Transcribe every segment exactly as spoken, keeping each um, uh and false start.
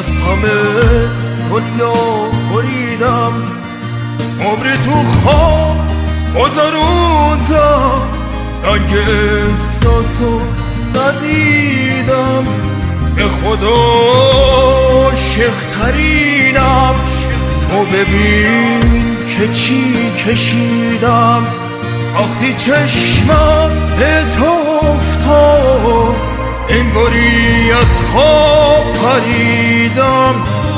از همه دنیا بریدم، عمری تو خواب گذروندم، رنگ احساسو ندیدم، به خدا عاشق‌ترینم. و ببین که چی کشیدم وقتی چشمم به تو افتاد، انگاری از خواب پریدم.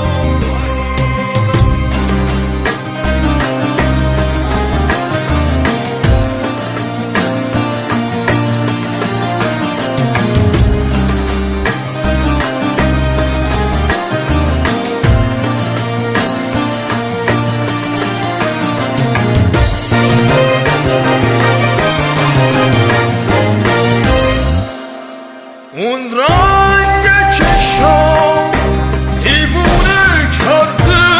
اون رنگ چشام دیوونه کرده،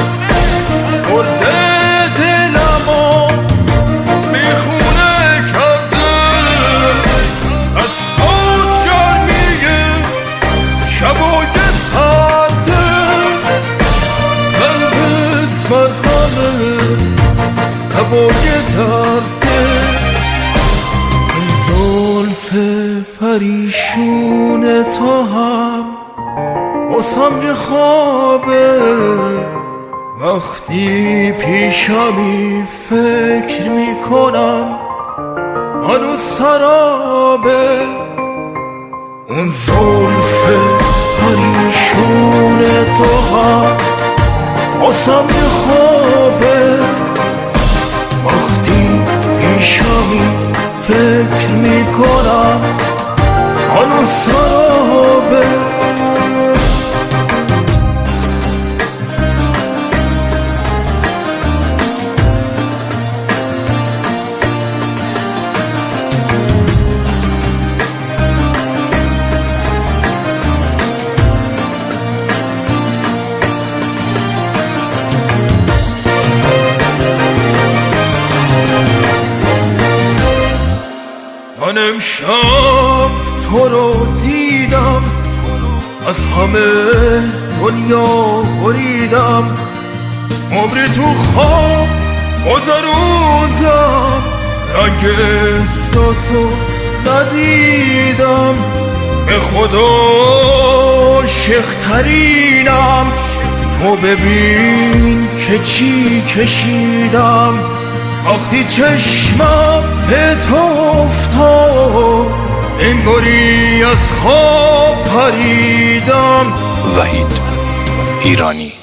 برده دلمو میخونه کرده، از تات گرمیه شبای سرده، قلبت مرهمه هوای درده. زلف پریشون تو هم واسم یه خوابه، وقتی پیشمی فکر میکنم هنوز سرابه. اون زلف پریشون تو هم واسم یه خوابه، وقتی پیشمی فکر میکنم هنوز سرابه. من امشب تو رو دیدم، از همه دنیا بریدم، عمری تو خواب گذروندم، رنگ احساسو ندیدم، به خدا عاشق‌ترینم. تو ببین که چی کشیدم وقتی چشمم به تو افتاد، انگاری از خواب پریدم. وحید ایرانی.